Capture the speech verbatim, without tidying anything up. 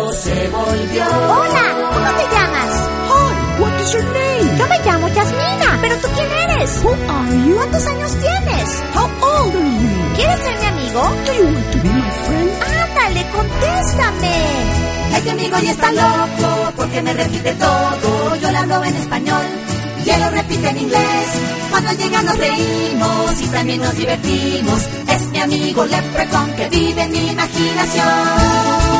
loco se volvió. Hola, ¿cómo te llamas? Hi, what is your name? Yo me llamo Yasmina. ¿Pero tú quién eres? Who are you? ¿Cuántos años tienes? How old are you? ¿Quieres ser mi amigo? Do you want to be my friend? Ándale, contéstame. Este amigo ya está loco porque me repite todo. Yo le hablo en español y él lo repite en inglés. Cuando llega nos reímos y también nos divertimos. Es mi amigo Leprechaun que vive en mi imaginación.